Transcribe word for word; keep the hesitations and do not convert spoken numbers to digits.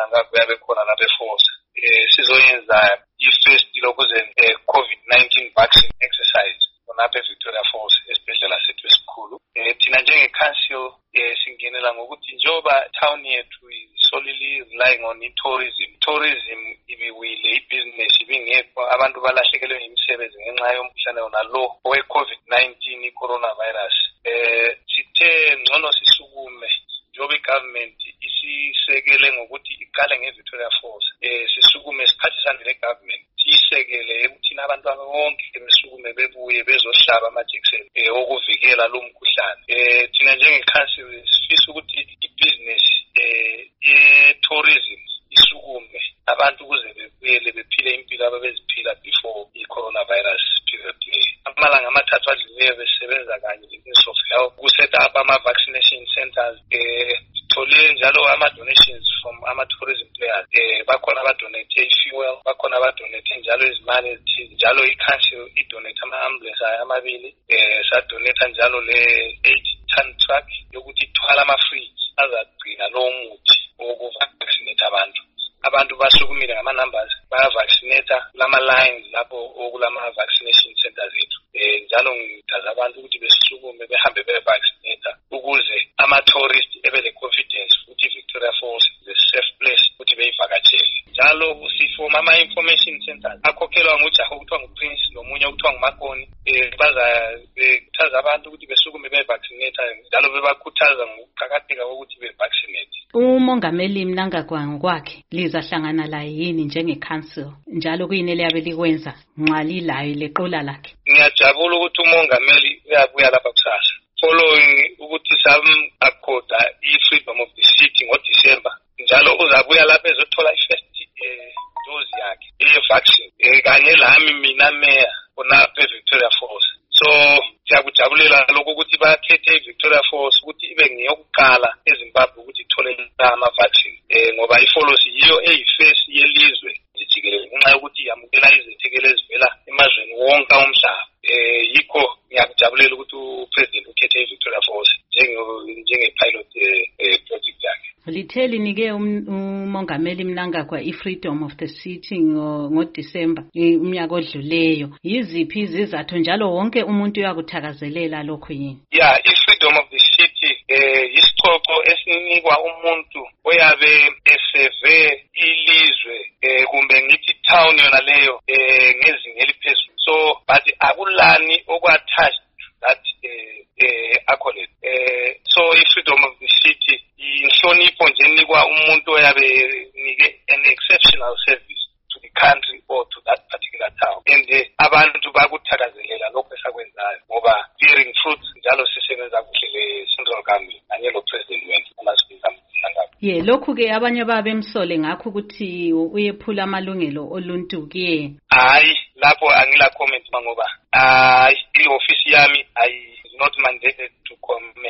Mnangagwa yabe khona lapha eForce. Eh sizoyenza i-first lokuze COVID nineteen vaccine exercise lapha eVictoria Falls esibhedlela sethu esikhulu. Eh thina njenge-council eh singenela ngokuthi njoba town yethu solely relying on tourism. Tourism ibiwile, i-business ibingekho, abantu balahlekelwe imisebenzi ngenxa yomkhuhlane wona lo we-COVID nineteen i-coronavirus. Eh sithe ngcono sisukume njoba i-government isisekele ngokuthi iqale ngeVictoria Falls. Eh sisukume siphathisane ne-government. Sisekele ukuthi abantu bonke emisukume bebuye bezohlaba amajekiseni eh okuvikela lo mkhuhlane. Eh thina njenge-council sifisa ukuthi i-business eh i-tourism isukume abantu kuze bebuyele bephile impilo ababeziphila before i-coronavirus period. Amalanga amathathu adlulileyo besebenza kanye ne-Ministry of Health ku-set up ama-vaccination centers. Eh thole njalo ama-donations from ama-tourism players. Eh bakhona abadonate i-fuel, bakhona abadonate njalo izimali ezithile. Njalo i-council idonate ama-ambulance amabili. Eh sadonate njalo le-eight ton truck yokuthi ithwala ama-fridge azagcina lowo muthi woku-vaccinate abantu. Abantu basukumile ngama-numbers baya-vaccinate lama-lines lapho okulama-vaccination centers ethu. Eh njalo ngitaza abantu ukuthi besukume behambe beye-vaccinate ukuze ama-tourist ebe le-confidence ukuthi Victoria Falls is a safe place ukuthi beyivakatshele. Njalo sifoma ama-information centers akhokhelwa ngujaha okuthiwa ngu-Prince nomunye okuthiwa nguMakoni. Eh baza bekhuthaza abantu ukuthi besukume beye-vaccinate njalo bebakhuthaza ngokuqakatheka kokuthi be-vaccinate. Umongameli Mnangagwa ngokwakhe lizahlangana la yini njenge-council njalo kuyini eliyabe likwenza nxa lilayo leqola lakhe? Ngiyajabula ukuthi umongameli uyabuya lapha kusasa following ukuthi sam-accorda i-freedom of the city ngoDisemba. Njalo uzabuya lapha ezothola i-first eh dose yakhe ye-vaccine eh kanye lami mina meya khonapha eVictoria Falls. So siyakujabulela lokho ukuthi bakhethe iVictoria Falls ukuthi ibe ngeyokuqala eZimbabwe ukuthi ithole ama-vaccine. Eh ngoba i-Falls yiyo eyi-first yelizwe jikelele ngenxa yokuthi yamukela izethekeli ezivela emazweni wonke omhlaba. Eh yikho ngiyakujabulela ukuthi upresident ukhethe iVictoria Falls njenge-pilot eh project yakhe. Lithe linike umongameli Mnangagwa i-freedom of the city ngoDisemba umnyaka odluleyo. Yiziphi izizathu njalo wonke umuntu uyakuthakazelela lokho yini? Yeah, i-freedom of the city eh isicoco esinikwa umuntu oyabe eseve ilizwe eh kumbe ngithi town yona leyo eh ngezinga eliphezulu. So but akulani okwattached that eh eh accolade. Eh so i-freedom of the city inhlonipho nje enikwa umuntu oyabe nike an exceptional service to the country or to that particular town. And uh, abantu bakuthakazelela lokho esakwenzayo ngoba bearing fruit njalo sisebenza kuhle le central government kanye lo president wethu amasibiza Mnangagwa. Ye lokhu ke abanye babemsole ngakho ukuthi uyephula amalungelo oluntu kuye. Hayi lapho angila comment ngoba hayi i-office yami I is not mandated to comment